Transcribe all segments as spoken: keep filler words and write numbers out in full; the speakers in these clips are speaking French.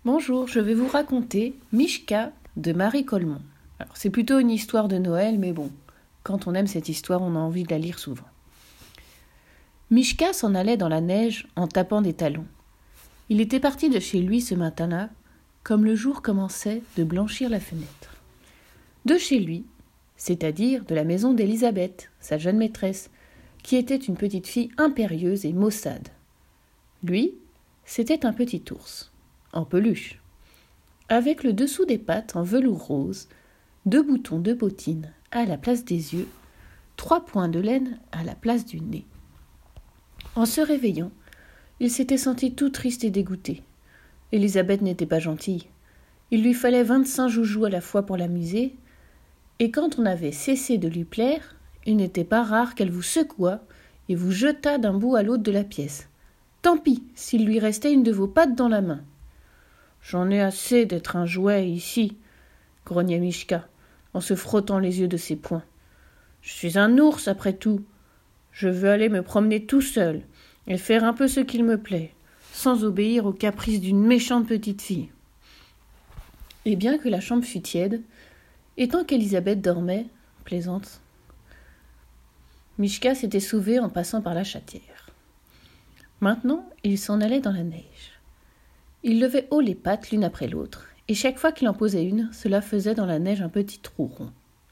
Bonjour, je vais vous raconter Mishka de Marie Colmont. Alors, c'est plutôt une histoire de Noël, mais bon, quand on aime cette histoire, on a envie de la lire souvent. Mishka s'en allait dans la neige en tapant des talons. Il était parti de chez lui ce matin-là, comme le jour commençait de blanchir la fenêtre. De chez lui, c'est-à-dire de la maison d'Élisabeth, sa jeune maîtresse, qui était une petite fille impérieuse et maussade. Lui, c'était un petit ours, en peluche, avec le dessous des pattes en velours rose, deux boutons de bottines à la place des yeux, trois points de laine à la place du nez. En se réveillant, il s'était senti tout triste et dégoûté. Élisabeth n'était pas gentille. Il lui fallait vingt-cinq joujoux à la fois pour l'amuser, et quand on avait cessé de lui plaire, il n'était pas rare qu'elle vous secouât et vous jetât d'un bout à l'autre de la pièce. Tant pis s'il lui restait une de vos pattes dans la main. « J'en ai assez d'être un jouet ici, » grognait Mishka, en se frottant les yeux de ses poings. « Je suis un ours, après tout. Je veux aller me promener tout seul et faire un peu ce qu'il me plaît, sans obéir aux caprices d'une méchante petite fille. » Et bien que la chambre fût tiède, et tant qu'Élisabeth dormait, plaisante, Mishka s'était sauvé en passant par la chatière. Maintenant, il s'en allait dans la neige. Il levait haut les pattes l'une après l'autre, et chaque fois qu'il en posait une, cela faisait dans la neige un petit trou rond.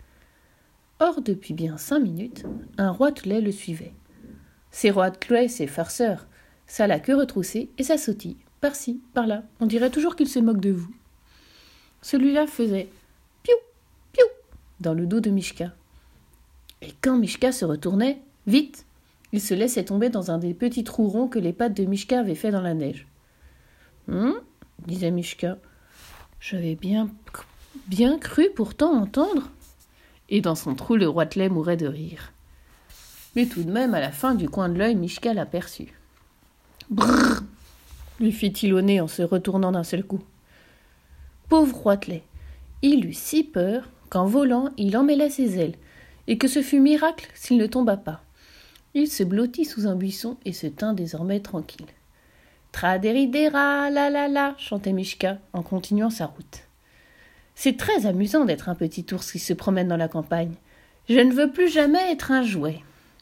Or, depuis bien cinq minutes, un roitelet le suivait. Ces roitelets, ces farceurs, ça la queue retroussée et ça sautille, par-ci, par-là, on dirait toujours qu'il se moque de vous. Celui-là faisait « piou, piou » dans le dos de Mishka. Et quand Mishka se retournait, vite, il se laissait tomber dans un des petits trous ronds que les pattes de Mishka avaient fait dans la neige. Hum, disait Mishka, j'avais bien, bien cru pourtant entendre. Et dans son trou, le roitelet mourait de rire. Mais tout de même, à la fin du coin de l'œil, Mishka l'aperçut. Brrr, lui fit-il au nez en se retournant d'un seul coup. Pauvre roitelet, il eut si peur qu'en volant, il emmêla ses ailes, et que ce fut miracle s'il ne tomba pas. Il se blottit sous un buisson et se tint désormais tranquille. Tradéridéra, la la la, chantait Mishka en continuant sa route. C'est très amusant d'être un petit ours qui se promène dans la campagne. Je ne veux plus jamais être un jouet.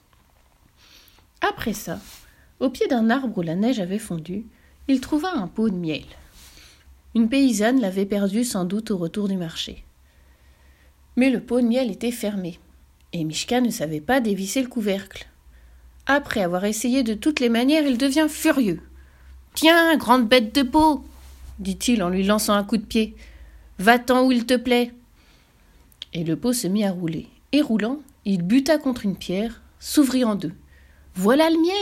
Après ça, au pied d'un arbre où la neige avait fondu, il trouva un pot de miel. Une paysanne l'avait perdu sans doute au retour du marché. Mais le pot de miel était fermé, et Mishka ne savait pas dévisser le couvercle. Après avoir essayé de toutes les manières, il devient furieux. « Tiens, grande bête de peau !» dit-il en lui lançant un coup de pied. « Va-t'en où il te plaît !» Et le pot se mit à rouler. Et roulant, il buta contre une pierre, s'ouvrit en deux. « Voilà le miel !»«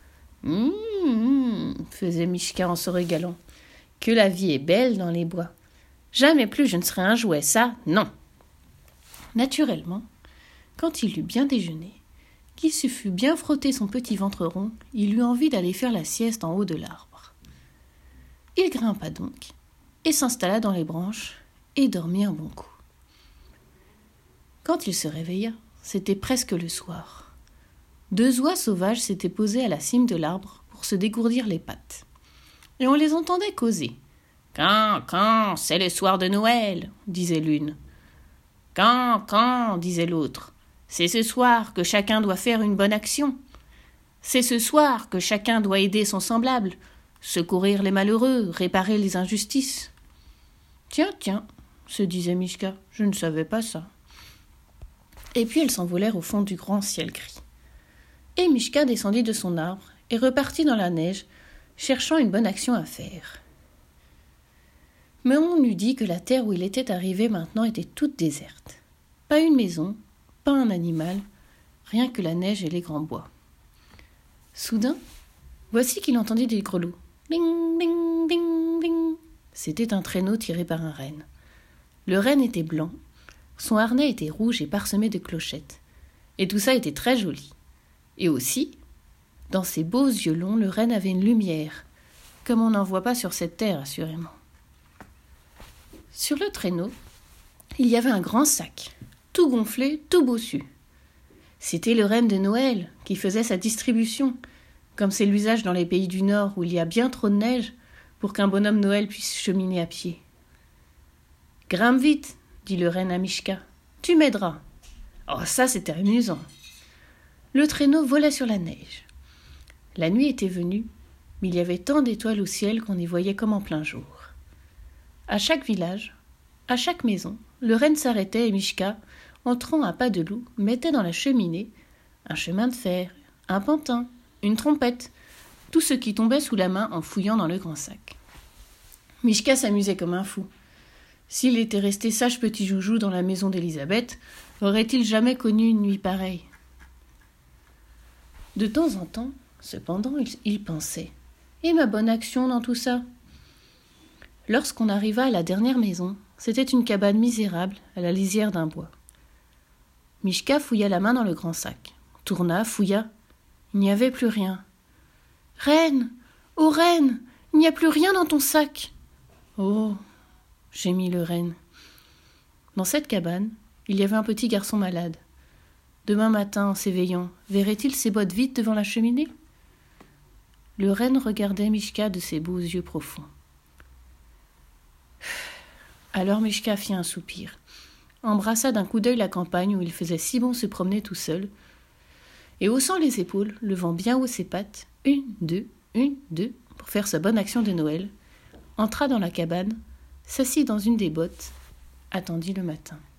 Hum, faisait Mishka en se régalant. « Que la vie est belle dans les bois. Jamais plus je ne serai un jouet, ça, non !» Naturellement, quand il eut bien déjeuné, qu'il se fut bien frotté son petit ventre rond, il eut envie d'aller faire la sieste en haut de l'arbre. Il grimpa donc, et s'installa dans les branches, et dormit un bon coup. Quand il se réveilla, c'était presque le soir. Deux oies sauvages s'étaient posées à la cime de l'arbre pour se dégourdir les pattes. Et on les entendait causer. « Quand, quand, c'est le soir de Noël !» disait l'une. « Quand, quand, disait l'autre. C'est ce soir que chacun doit faire une bonne action. C'est ce soir que chacun doit aider son semblable, secourir les malheureux, réparer les injustices. »« Tiens, tiens, se disait Mishka, je ne savais pas ça. » Et puis elles s'envolèrent au fond du grand ciel gris. Et Mishka descendit de son arbre et repartit dans la neige, cherchant une bonne action à faire. Mais on eût dit que la terre où il était arrivé maintenant était toute déserte. Pas une maison, pas un animal, rien que la neige et les grands bois. Soudain, voici qu'il entendit des grelots. Ding, ding, ding, ding. C'était un traîneau tiré par un renne. Le renne était blanc, son harnais était rouge et parsemé de clochettes. Et tout ça était très joli. Et aussi, dans ses beaux yeux longs, le renne avait une lumière, comme on n'en voit pas sur cette terre, assurément. Sur le traîneau, il y avait un grand sac, tout gonflé, tout bossu. C'était le renne de Noël qui faisait sa distribution, comme c'est l'usage dans les pays du Nord où il y a bien trop de neige pour qu'un bonhomme Noël puisse cheminer à pied. « Grimpe vite, dit le renne à Mishka. Tu m'aideras. » Oh, ça, c'était amusant. Le traîneau volait sur la neige. La nuit était venue, mais il y avait tant d'étoiles au ciel qu'on y voyait comme en plein jour. À chaque village, à chaque maison, le renne s'arrêtait et Mishka, entrant à pas de loup, mettait dans la cheminée un chemin de fer, un pantin, une trompette, tout ce qui tombait sous la main en fouillant dans le grand sac. Mishka s'amusait comme un fou. S'il était resté sage petit joujou dans la maison d'Élisabeth, aurait-il jamais connu une nuit pareille? De temps en temps, cependant, il, il pensait « Et ma bonne action dans tout ça ?» Lorsqu'on arriva à la dernière maison, c'était une cabane misérable à la lisière d'un bois. Mishka fouilla la main dans le grand sac, tourna, fouilla. Il n'y avait plus rien. « Reine, ô reine, il n'y a plus rien dans ton sac !»« Oh !» gémit le renne. Dans cette cabane, il y avait un petit garçon malade. Demain matin, en s'éveillant, verrait-il ses bottes vides devant la cheminée? Le renne regardait Mishka de ses beaux yeux profonds. Alors Mishka fit un soupir, embrassa d'un coup d'œil la campagne où il faisait si bon se promener tout seul, et haussant les épaules, levant bien haut ses pattes, une, deux, une, deux, pour faire sa bonne action de Noël, entra dans la cabane, s'assit dans une des bottes, attendit le matin.